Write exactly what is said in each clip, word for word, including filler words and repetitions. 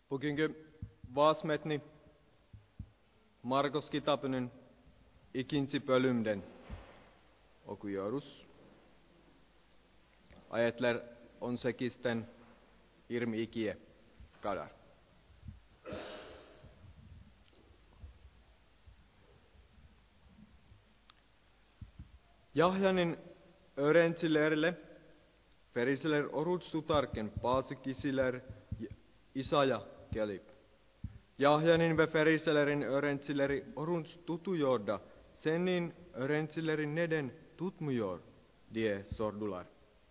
Pukinke vaasmetni Markos kitapinen ikinci bölümden okuyoruz. Ayetler on sekizden yirmi ikiye kadar. Yahyanin öğrencilerle Ferisiler oruç tutarken bazı kişiler İsa'ya gelip Yahyanin ve Ferisilerin öğrencileri oruç tutuyor da senin öğrencilerin neden tutmuyor diye sordular.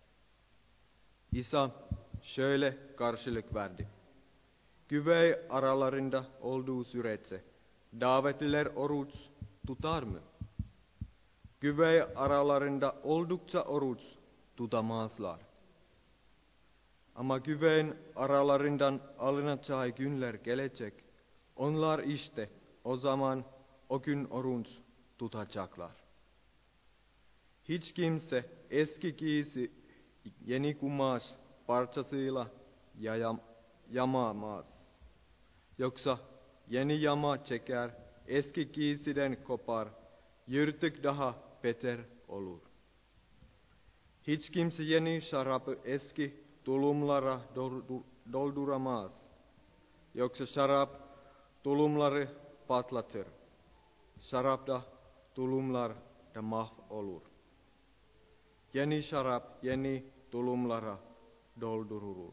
İsa şöyle karşılık verdi. Güvey aralarında olduğu sürece davetliler oruç tutar mı? Güvey aralarında oldukça oruç tutamazlar. Ama güveyn aralarından alınacağı günler gelecek. Onlar işte o zaman o gün oruç tutacaklar. Hiç kimse eski giysi yeni kumaş parçasıyla yayam, yamamaz. Yoksa yeni yama çeker, eski giysiden kopar, yırtık daha beter olur. Hiç kimse yeni şarabı eski tulumlara dolduramaz. Yoksa şarap tulumları patlatır. Şarap da tulumlar da mahvolur. Yeni şarap yeni tulumlara doldurulur.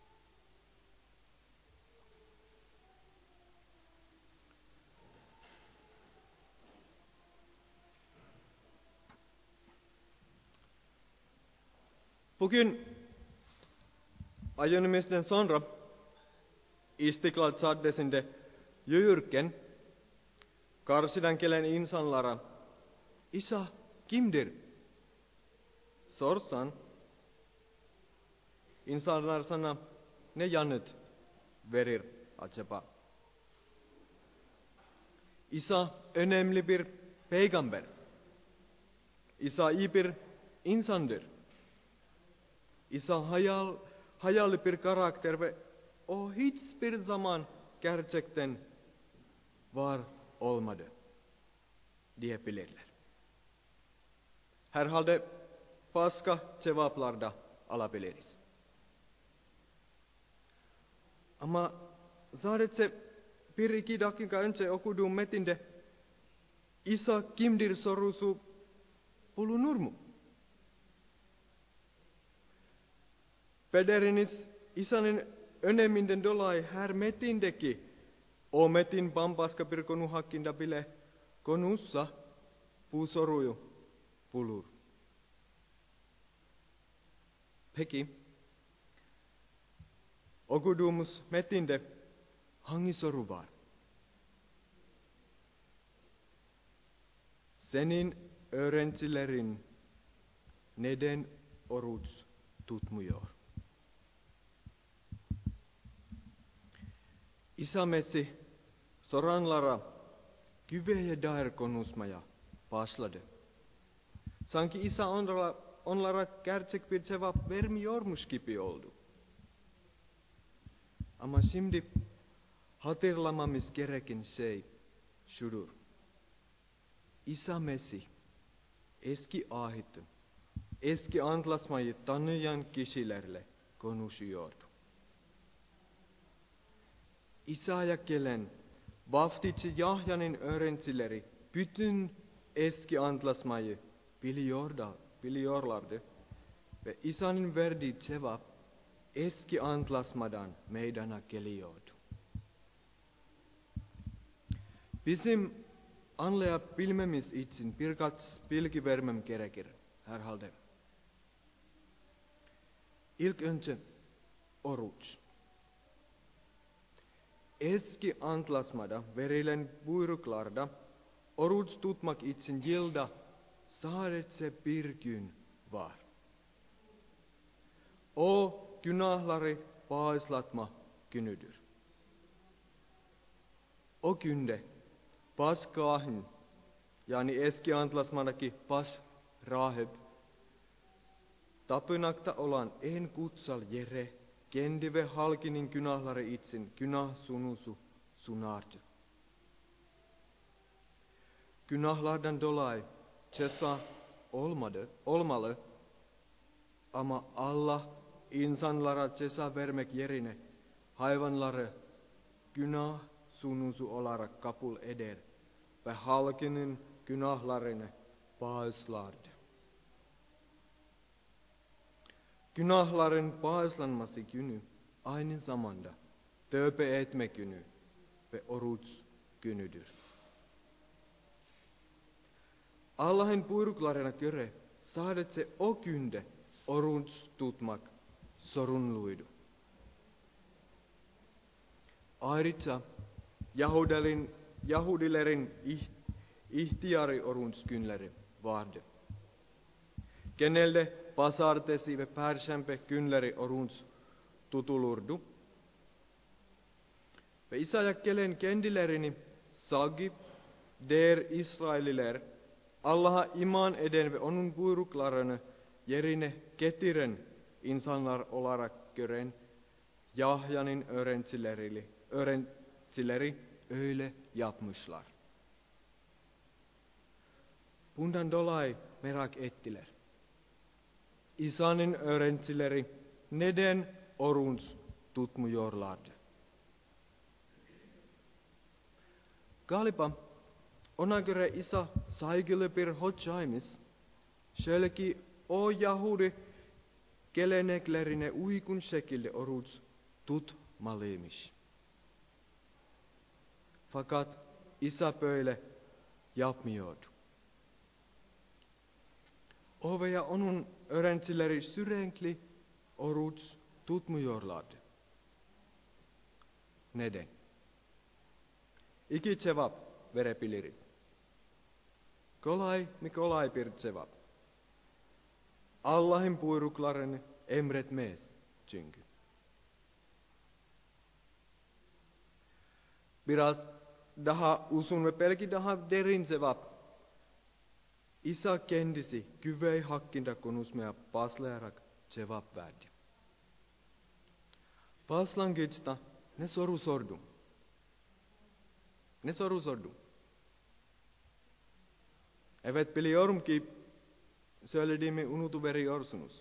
Bugün ajanımızdan sonra İstiklal Caddesi'nde yürürken karşıdan gelen insanlara İsa kimdir sorsan insanlar sana ne yanıt verir acaba? İsa önemli bir peygamber. İsa iyi bir insandır. İsa hayal, hayali bir karakter ve o hiçbir zaman gerçekten var olmadı diyebilirler. Herhalde başka cevaplar da alabiliriz. Ama sadece bir iki dakika önce okuduğum metinde İsa kimdir sorusu bulunur mu? Pederiniz İsa'nın öneminden dolayı her metindeki o metin bambaşka bir konu hakkında bile konussa bu soruyu bulur. Peki, okuduğumuz metinde hangi soru var? Senin öğrencilerin neden oruç tutmuyor? İsa Mesih soranlara güveye dair konuşmaya başladı. Sanki İsa onlara, onlara gerçek bir cevap vermiyormuş gibi oldu. Ama şimdi hatırlamamız gereken şey şudur. İsa Mesih eski ahitin, eski antlaşmayı tanıyan kişilerle konuşuyordu. İsa'ya gelen vaftici Yahya'nın öğrencileri bütün eski antlaşmayı biliyor da, biliyorlardı. Ve İsa'nın verdiği cevap eski antlaşmadan meydana geliyordu. Bizim anlayabilmemiz için birkaç bilgi vermem gerekir herhalde. İlk önce oruç. Eski antlaşmada verilen buyruklarda oruç tutmak için yılda sadece bir gün var. O günahları bağışlatma günüdür. O günde başkahin yani eski antlaşmadaki baş rahip tapınakta olan en kutsal yere kendive halkinin künahlari itsin, künah sunusu sunardı. Günahlardan dolayı ceza olmadı, olmalı ama Allah insanlara ceza vermek yerine hayvanları günah sunusu olarak kabul eder ve halkinin günahlarını bağışlardı. Günahların bağışlanması günü aynı zamanda tövbe etme günü ve oruç günüdür. Allah'ın buyruklarına göre sadece o günde oruç tutmak sorumluydu. Ayrıca Yahudilerin, Yahudilerin ihtiyari oruç günleri vardı. Genelde pazartesi ve perşembe günleri oruç tutulurdu. Ve İsa kelen kendilerini sahip der İsraililer Allah'a iman eden ve onun buyruklarını yerine getiren insanlar olarak gören Yahya'nın öğrencileri, öğrencileri öyle yapmışlar. Bundan dolayı merak ettiler. İsa'nın öğrencileri neden oruç tutmuyorlardı? Galiba ona göre İsa saygılı bir hocaymış, şöyle ki o Yahudi geleneklerine uygun şekilde oruç tutmalıymış. Fakat İsa böyle yapmıyordu. O veya onun öğrencileri sürekli oruç tutmuyorlardı. Neden? İki cevap verebiliriz. Kolay mı kolay bir cevap. Allah'ın buyruklarını emretmez çünkü. Biraz daha uzun ve belki daha derin cevap. İsa kendisi güvey hakkında konuşmaya başlayarak cevap verdi. Başlangıçta ne soru sordum? Ne soru sordum? Evet, biliyorum ki söylediğimi unutuveriyorsunuz.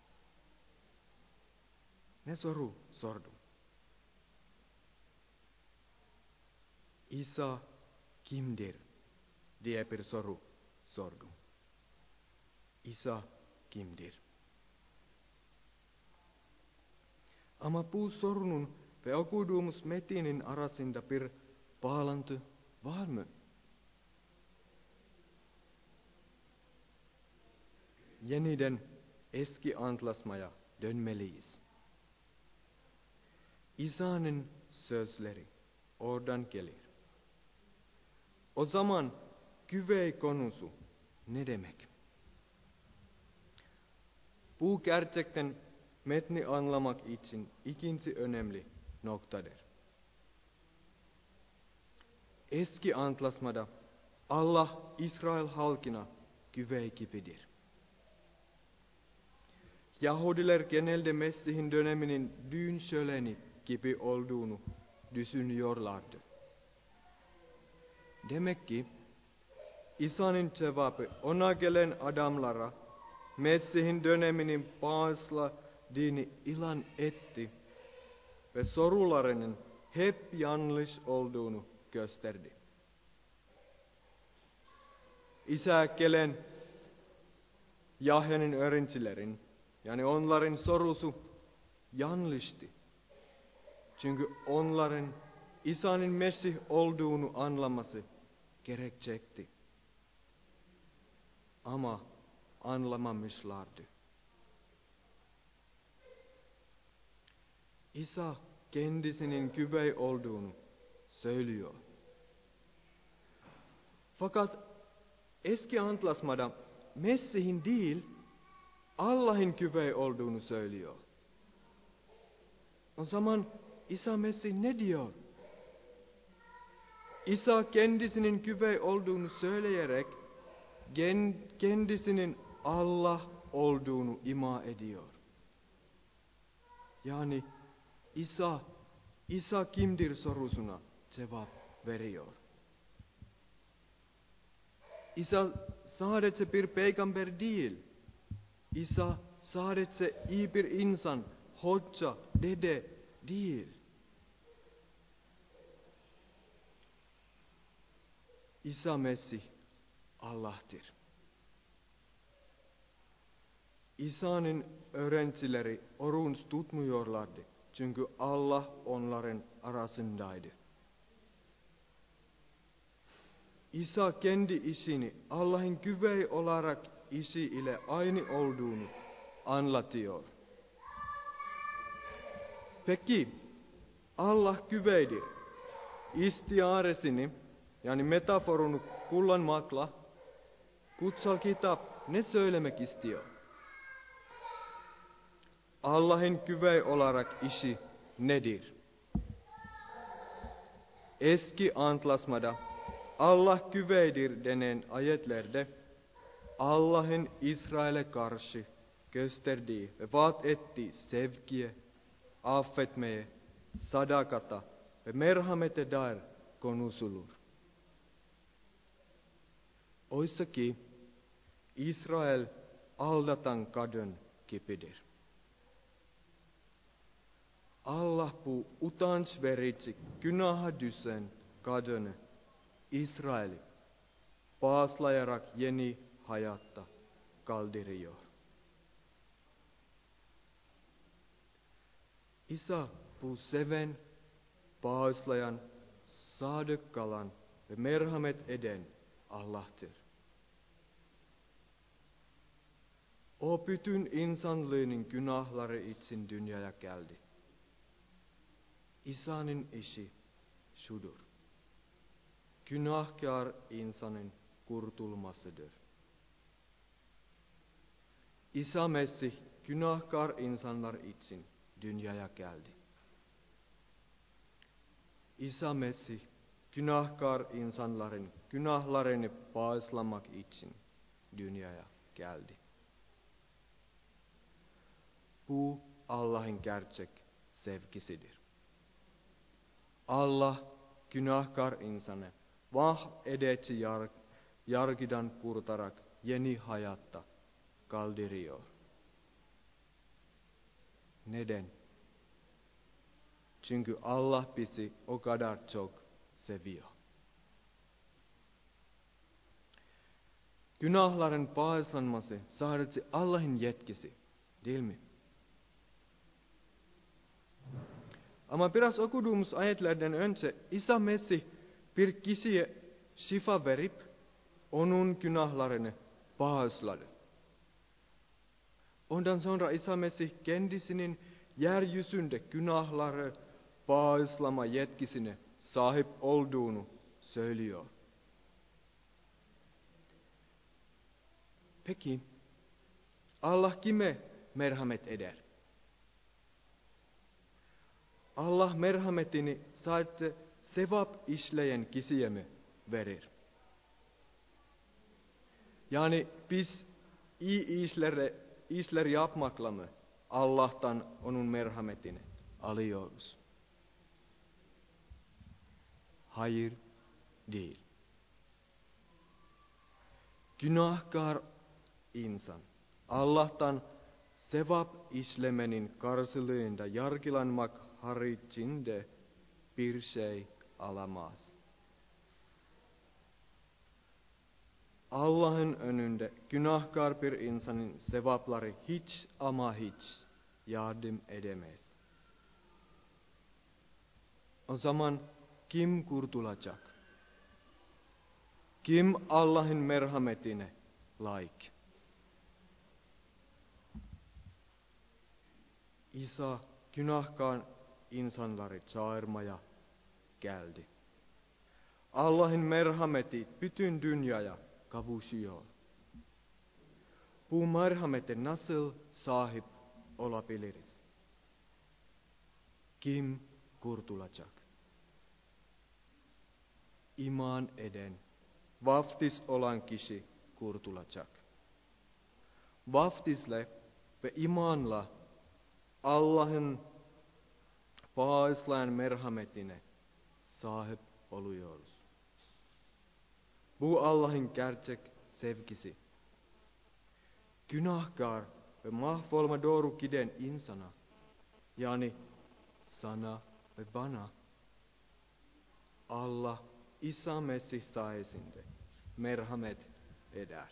Ne soru sordum? İsa kimdir diye bir soru sordum. İsa kimdir? Ama bu sorunun ve okuduğumuz metinin arasında bir bağlantı var mı? Yeniden eski antlaşmaya dönmeliyiz. İsa'nın sözleri oradan gelir. O zaman güvey konusu ne demek? Bu gerçekten metni anlamak için ikinci önemli noktadır. Eski antlaşmada Allah İsrail halkına güvey gibidir. Yahudiler genelde Mesih'in döneminin düğün şöleni gibi olduğunu düşünüyorlardı. Demek ki İsa'nın cevabı ona gelen adamlara Mesih'in döneminin bağışladığını ilan etti ve sorularının hep yanlış olduğunu gösterdi. İsa gelen Yahya'nın öğrencilerin, yani onların sorusu yanlıştı. Çünkü onların İsa'nın Mesih olduğunu anlaması gerekecekti. Ama anlamamışlardı. İsa kendisinin güvey olduğunu söylüyor. Fakat eski antlaşmada Mesih'in değil Allah'ın güvey olduğunu söylüyor. O zaman İsa Mesih ne diyor? İsa kendisinin güvey olduğunu söyleyerek kendisinin Allah olduğunu ima ediyor. Yani Isa, Isa kimdir sorusuna cevap veriyor. Isa sadece bir peygamber değil. Isa sadece iyi bir insan, hoca, dede değil. İsa Mesih Allah'tır. İsa'nın öğrencileri oruç tutmuyorlardı. Çünkü Allah onların arasındaydı. İsa kendi işini Allah'ın güvey olarak işi ile aynı olduğunu anlatıyor. Peki Allah güveydir. İstiaresini yani metaforunu kullanmakla kutsal kitap ne söylemek istiyor? Allah'ın güvey olarak işi nedir? Eski antlaşmada Allah güveydir denen ayetlerde Allah'ın İsrail'e karşı gösterdiği ve vaat ettiği sevgiye, affetmeye, sadakata ve merhamete dair konuşulur. Oysa ki İsrail aldatan kadın gibidir. Allah bu utanç verici günaha düşen kadını İsrail'i bağışlayarak yeni hayatta kaldırıyor. İsa bu seven, bağışlayan, sadık kalan ve merhamet eden Allah'tır. O bütün insanlığın günahları için dünyaya geldi. İsa'nın işi şudur. Günahkar insanın kurtulmasıdır. İsa Mesih günahkar insanlar için dünyaya geldi. İsa Mesih günahkar insanların günahlarını bağışlamak için dünyaya geldi. Bu Allah'ın gerçek sevgisidir. Allah günahkar insanı vah edici yar, yargıdan kurtarak yeni hayatta kaldırıyor. Neden? Çünkü Allah bizi o kadar çok seviyor. Günahların bağışlanması sadece Allah'ın yetkisi, değil mi? Ama biraz okuduğumuz ayetlerden önce İsa Mesih bir kişiye şifa verip onun günahlarını bağışladı. Ondan sonra İsa Mesih kendisinin yeryüzünde günahları bağışlama yetkisine sahip olduğunu söylüyor. Peki Allah kime merhamet eder? Allah merhametini sadece sevap işleyen kişiye mi verir? Yani biz iyi işler, işler yapmakla mı Allah'tan onun merhametini alıyoruz? Hayır, değil. Günahkar insan Allah'tan sevap işlemenin karşılığında yargılanmak haricinde bir şey alamaz. Allah'ın önünde günahkar bir insanın sevapları hiç ama hiç yardım edemez. O zaman kim kurtulacak? Kim Allah'ın merhametine layık? İsa günahkar insanları çağırmaya geldi. Allah'ın merhameti bütün dünyaya kavuşuyor. Bu merhamete nasıl sahip olabiliriz? Kim kurtulacak? İman eden, vaftiz olan kişi kurtulacak. Vaftizle ve imanla Allah'ın bağışlayan merhametine sahip oluyoruz. Bu Allah'ın gerçek sevgisi. Günahkar ve mahvolma doğru giden insana, yani sana ve bana, Allah İsa Mesih sayesinde merhamet eder.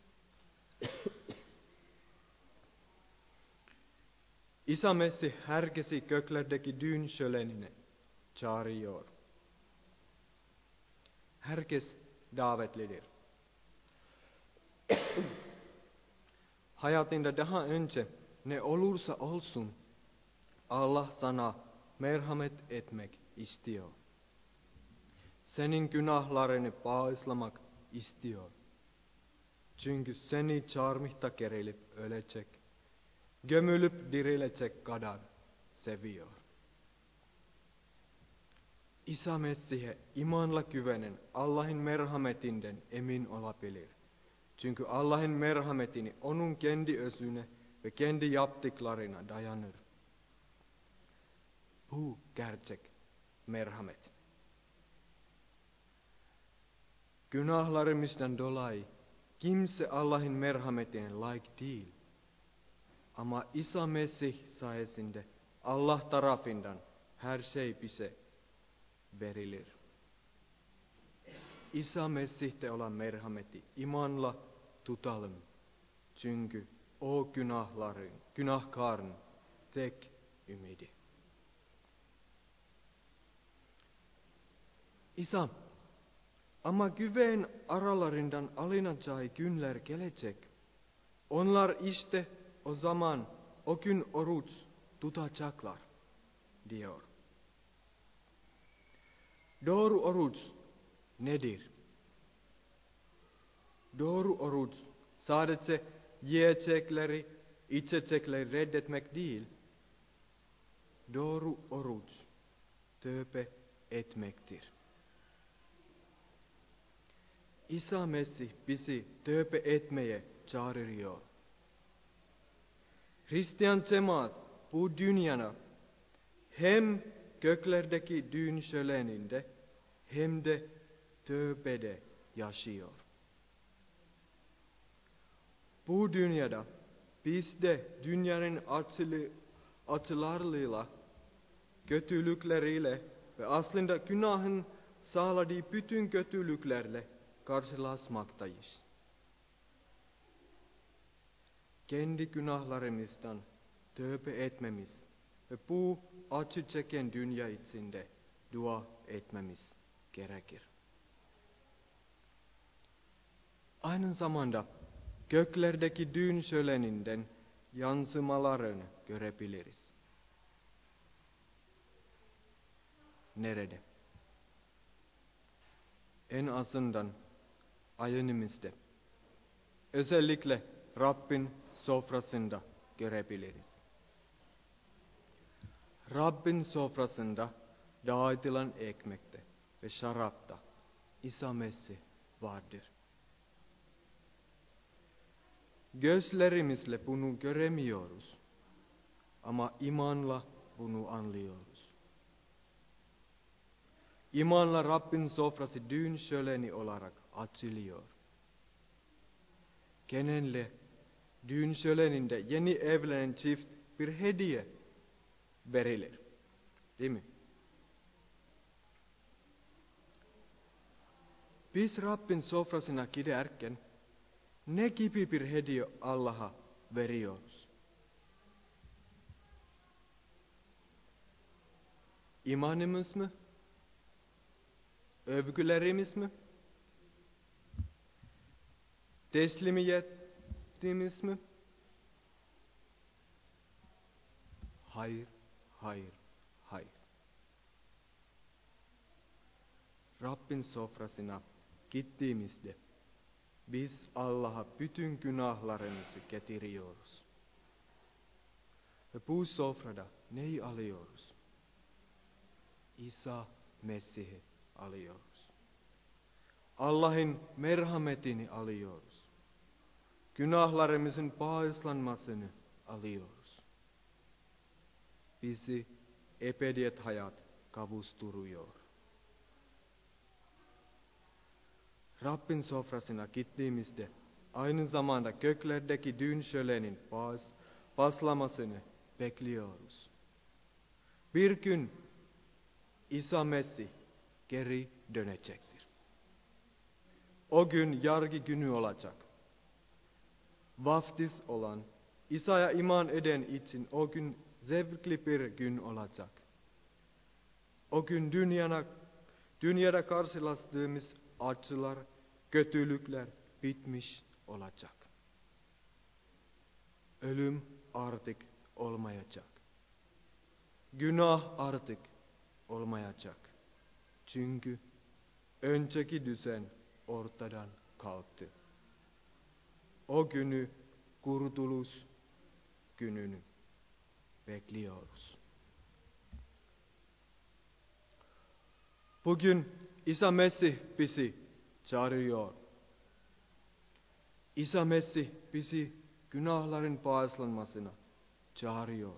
İsa Mesih herkesi göklerdeki düğün şölenine çağırıyor. Herkes davetlidir. Hayatında daha önce ne olursa olsun Allah sana merhamet etmek istiyor. Senin günahlarını bağışlamak istiyor. Çünkü seni çarmıhta gerilip ölecek, gömülüp dirilecek kadar seviyor. İsa Mesih'e imanla güvenen Allah'ın merhametinden emin olabilir. Çünkü Allah'ın merhametini onun kendi özüne ve kendi yaptıklarına dayanır. Bu gerçek merhamet. Günahlarımızdan dolayı kimse Allah'ın merhametine layık değil. Ama İsa Mesih sayesinde Allah tarafından her şey bize verilir. İsa Mesih'te olan merhameti imanla tutalım. Çünkü o günahların, günahkarın tek ümidi. İsa, ama güven aralarından alınacağı günler gelecek. Onlar işte o zaman o gün oruç tutacaklar, diyor. Doğru oruç nedir? Doğru oruç sadece yiyecekleri, içecekleri reddetmek değil. Doğru oruç tövbe etmektir. İsa Mesih bizi tövbe etmeye çağırıyor. Hristiyan cemaat bu dünyada hem göklerdeki düğün şöleninde hem de tövbede yaşıyor. Bu dünyada biz de dünyanın açılı, açılarlığıyla, kötülükleriyle ve aslında günahın sağladığı bütün kötülüklerle karşılaşmaktayız. Kendi günahlarımızdan tövbe etmemiz ve bu acı çeken dünya içinde dua etmemiz gerekir. Aynı zamanda göklerdeki düğün şöleninden yansımalarını görebiliriz. Nerede? En azından ayınımızda, özellikle Rabbin sofrasında görebiliriz. Rabbin sofrasında dağıtılan ekmekte ve şarapta İsa Mesih vardır. Gözlerimizle bunu göremiyoruz ama imanla bunu anlıyoruz. İmanla Rabbin sofrası düğün şöleni olarak açılıyor. Genelde düğün şöleninde yeni evlenen çift bir hediye verilir. Değil mi? Biz Rabbin sofrasına giderken ne gibi bir hediye Allah'a veriyoruz? İmanımız mı? Övgülerimiz mi? Teslimiyetimiz mi? Hayır, hayır, hayır. Rabbin sofrasına gittiğimizde biz Allah'a bütün günahlarımızı getiriyoruz. Ve bu sofrada neyi alıyoruz? İsa Mesih'i alıyoruz. Allah'ın merhametini alıyoruz. Günahlarımızın bağışlanmasını alıyoruz. Bizi ebediyet hayat kavuşturuyor. Rabbin sofrasına gittiğimizde aynı zamanda göklerdeki düğün şölenin bas, başlamasını bekliyoruz. Bir gün İsa Mesih geri dönecektir. O gün yargı günü olacak. Vaftiz olan, İsa'ya iman eden için o gün zevkli bir gün olacak. O gün dünyana, dünyada karşılaştığımız acılar, kötülükler bitmiş olacak. Ölüm artık olmayacak. Günah artık olmayacak. Çünkü önceki düzen ortadan kalktı. O günü, kurtuluş gününü bekliyoruz. Bugün İsa Mesih bizi çağırıyor. İsa Mesih bizi günahların bağışlanmasına çağırıyor.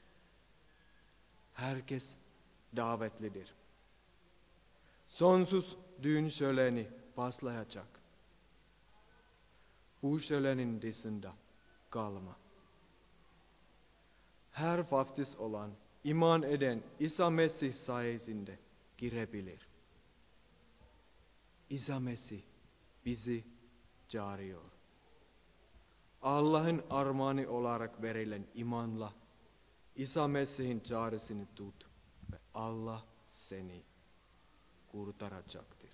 Herkes davetlidir. Sonsuz düğün şöleni başlayacak. Bu şölenin dışında kalma. Her vaftiz olan, iman eden İsa Mesih sayesinde girebilir. İsa Mesih bizi çağırıyor. Allah'ın armağanı olarak verilen imanla İsa Mesih'in çağrısını tut ve Allah seni kurtaracaktır.